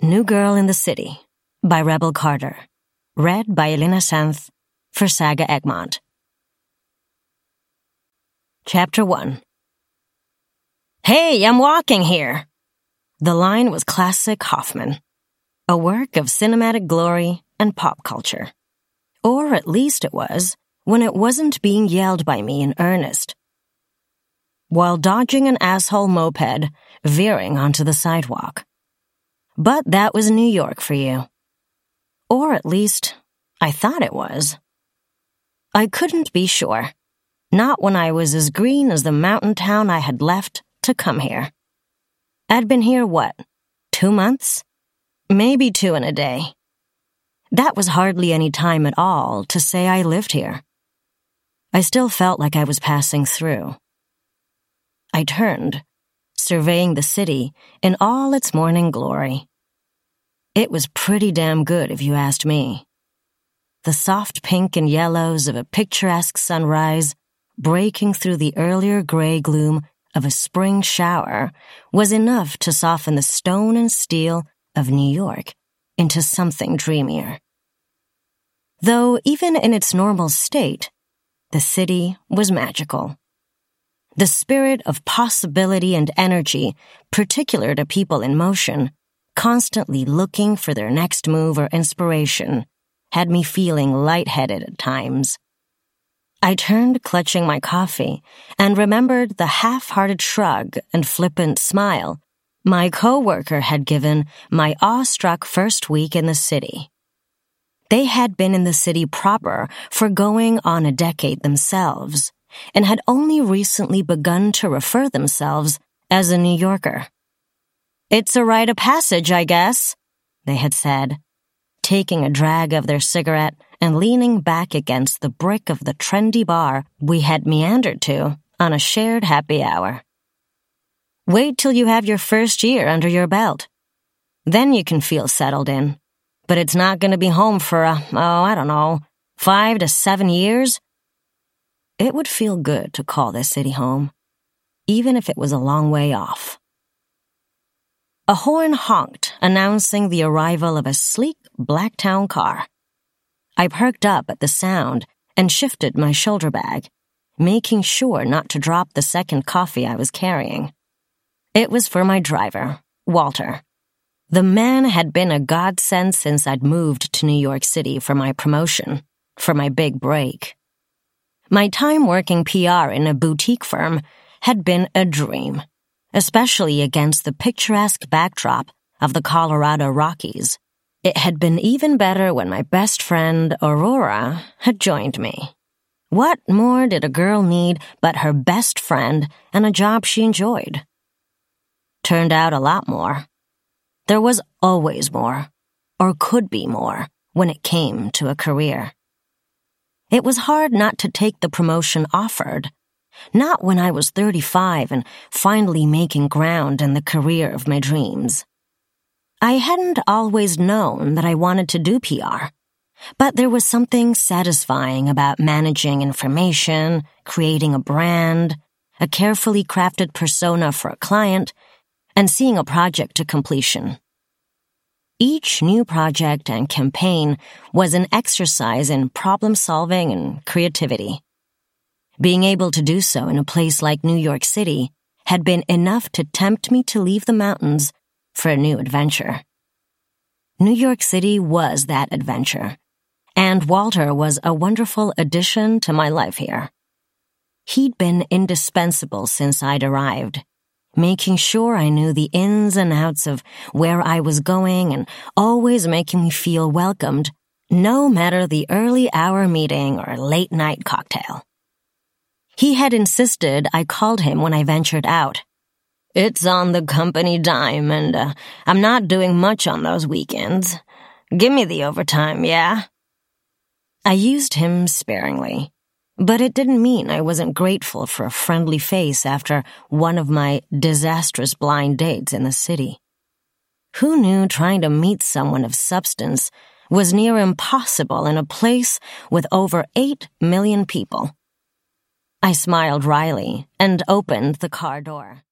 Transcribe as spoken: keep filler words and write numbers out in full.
New Girl in the City by Rebel Carter. Read by Elena Santh for Saga Egmont. Chapter one. "Hey, I'm walking here." The line was classic Hoffman, a work of cinematic glory and pop culture. Or at least it was, when it wasn't being yelled by me in earnest. While dodging an asshole moped, veering onto the sidewalk. But that was New York for you. Or at least, I thought it was. I couldn't be sure. Not when I was as green as the mountain town I had left to come here. I'd been here, what, two months? Maybe two and a day. That was hardly any time at all to say I lived here. I still felt like I was passing through. I turned, surveying the city in all its morning glory. It was pretty damn good, if you asked me. The soft pink and yellows of a picturesque sunrise breaking through the earlier gray gloom of a spring shower was enough to soften the stone and steel of New York into something dreamier. Though even in its normal state, the city was magical. The spirit of possibility and energy, particular to people in motion, constantly looking for their next move or inspiration, had me feeling lightheaded at times. I turned clutching my coffee and remembered the half-hearted shrug and flippant smile my coworker had given my awestruck first week in the city. They had been in the city proper for going on a decade themselves, and had only recently begun to refer themselves as a New Yorker. "It's a rite of passage, I guess," they had said, taking a drag of their cigarette and leaning back against the brick of the trendy bar we had meandered to on a shared happy hour. "Wait till you have your first year under your belt. Then you can feel settled in. But it's not going to be home for, a, oh, I don't know, five to seven years. It would feel good to call this city home, even if it was a long way off." A horn honked, announcing the arrival of a sleek black town car. I perked up at the sound and shifted my shoulder bag, making sure not to drop the second coffee I was carrying. It was for my driver, Walter. The man had been a godsend since I'd moved to New York City for my promotion, for my big break. My time working P R in a boutique firm had been a dream, especially against the picturesque backdrop of the Colorado Rockies. It had been even better when my best friend, Aurora, had joined me. What more did a girl need but her best friend and a job she enjoyed? Turned out a lot more. There was always more, or could be more, when it came to a career. It was hard not to take the promotion offered, not when I was thirty-five and finally making ground in the career of my dreams. I hadn't always known that I wanted to do P R, but there was something satisfying about managing information, creating a brand, a carefully crafted persona for a client, and seeing a project to completion. Each new project and campaign was an exercise in problem-solving and creativity. Being able to do so in a place like New York City had been enough to tempt me to leave the mountains for a new adventure. New York City was that adventure, and Walter was a wonderful addition to my life here. He'd been indispensable since I'd arrived, making sure I knew the ins and outs of where I was going and always making me feel welcomed, no matter the early hour meeting or late night cocktail. He had insisted I called him when I ventured out. "It's on the company dime, and uh, I'm not doing much on those weekends. Give me the overtime, yeah?" I used him sparingly, but it didn't mean I wasn't grateful for a friendly face after one of my disastrous blind dates in the city. Who knew trying to meet someone of substance was near impossible in a place with over eight million people? I smiled wryly and opened the car door.